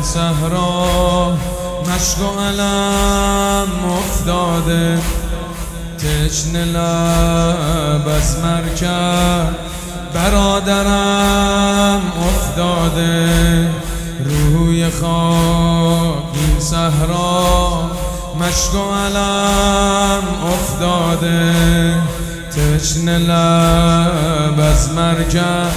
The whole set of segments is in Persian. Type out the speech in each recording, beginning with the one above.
این صحرا مشک و علم افتاده، تشنه لب از مرکب برادرم افتاده. روی خاک این صحرا مشک و علم افتاده، تشنه لب از مرکب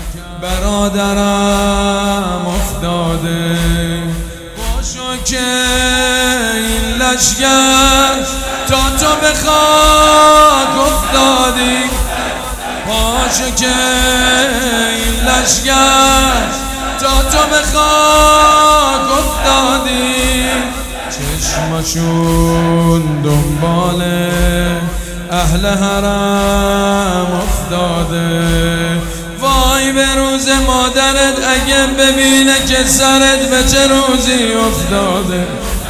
برادرم افتاده. باشو که این لشگر تا تو به خاک افتادی، باشو که این لشگر تا تو به خاک افتادی. چشمشون دنبال اهل حرم افتاده. وای به روز مادرت اگه ببینه که سرت به چه روزی افتاده.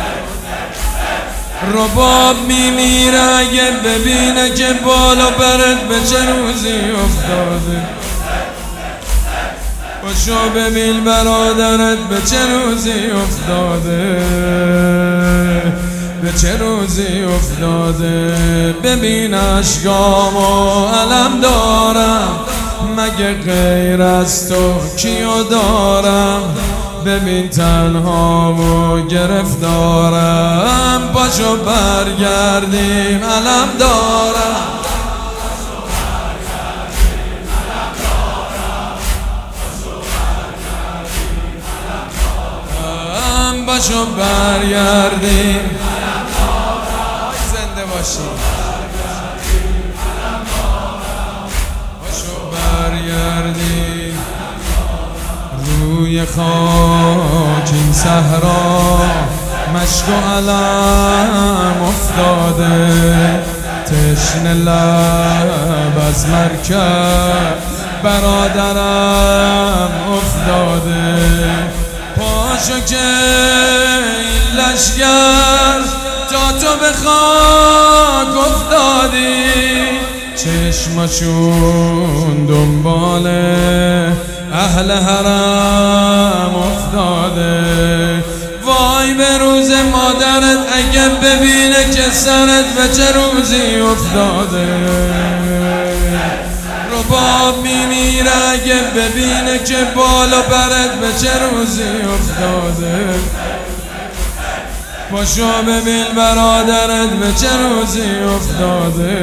رباب میمیره اگه ببینه که بالا برت به چه روزی افتاده. باشو ببین برادرت به چه روزی افتاده، به چه روزی افتاده. ببین اشکامو علم دارم، مگه غیر از تو کیو دارم. ببین تنهامو گرفتارم، باشو برگردیم علم دارم. باشو برگردیم زنده باشیم، باشو برگردیم. روی خاک این صحرا مشک و علم افتاده، تشنه لب از مرکب برادرم افتاده. پاشو که این لشگر تا تو به خاک افتادی. چشمشون دنبال اهل حرم افتاده. وای به روز مادرت اگه ببینه که سرت به چه روزی افتاده. رباب میمیره اگه ببینه که بالا برت به چه روزی افتاده. باشو ببین برادرت به چه روزی افتاده،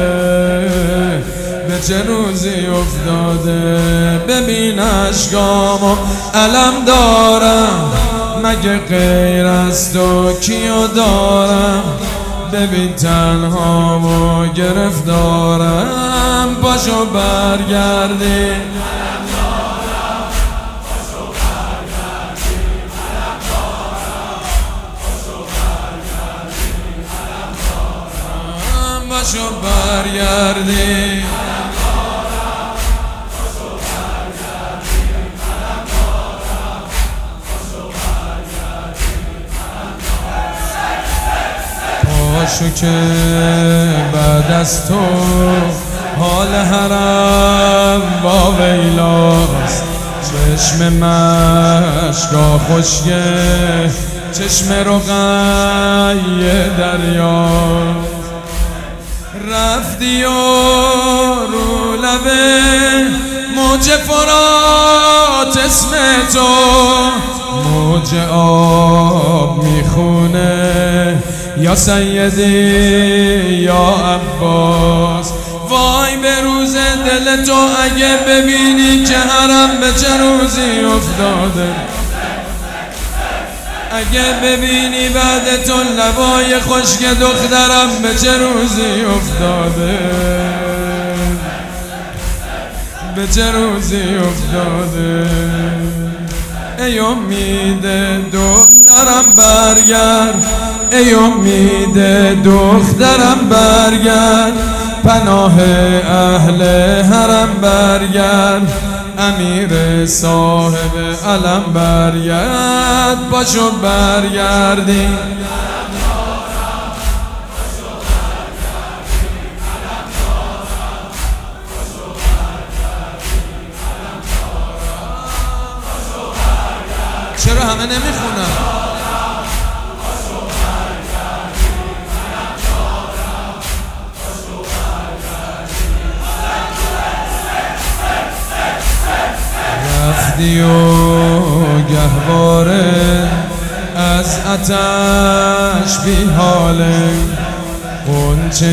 به چه روزی افتاده. ببین اشکامو علم دارم، مگه غیر از تو کیو دارم. ببین تنهامو گرفتارم، باشو برگردی. باشو برگردی. پاشو که بعد از تو حال حرم با ویلاست. چشم مشکا خشکه، چشم رقی دریا. رفتی و رو لبه موج فرات اسم تو، موج آب میخونه یا سیدی یا عباس. وای به روز دل تو اگه ببینی که حرم به چه روزی افتاده. اگه ببینی بعد تو لبای خشک دخترم به چه روزی افتاده، به چه روزی افتاده. ای امید دخترم برگرد، ای امید دخترم برگرد. پناه اهل حرم برگرد، امیر صاحب علم برگرد. باشو برگردیم چرا همه نمیخونن. رفتی و گهواره از آتش بی حاله، غنچه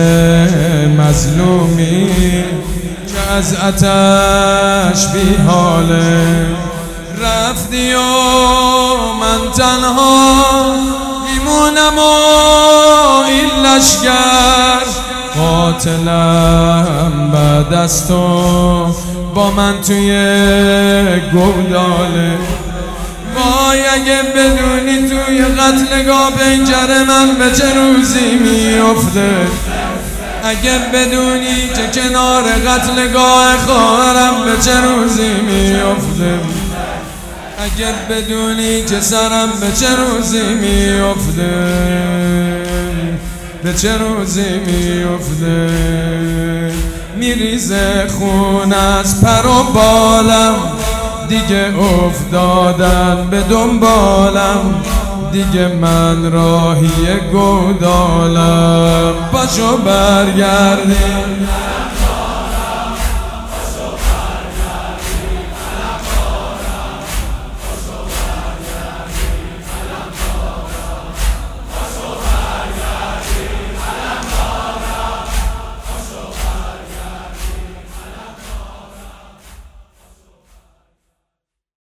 مظلومی که از آتش بی حاله. رفتی و من تنها میمونم و این لشگر قاتلم بعد از تو با من توی گوداله. وای اگه بدونی توی قتلگاه پنجره من به چه روزی میفته، اگه بدونی که کنار قتلگاه خواهرم به چه روزی میفته، اگه بدونی که سرم به چه روزی میفته، به چه روزی میفته. میریزه خون از پر و بالم، دیگه افتادن به دنبالم، دیگه من راهی گودالم. پاشو برگردیم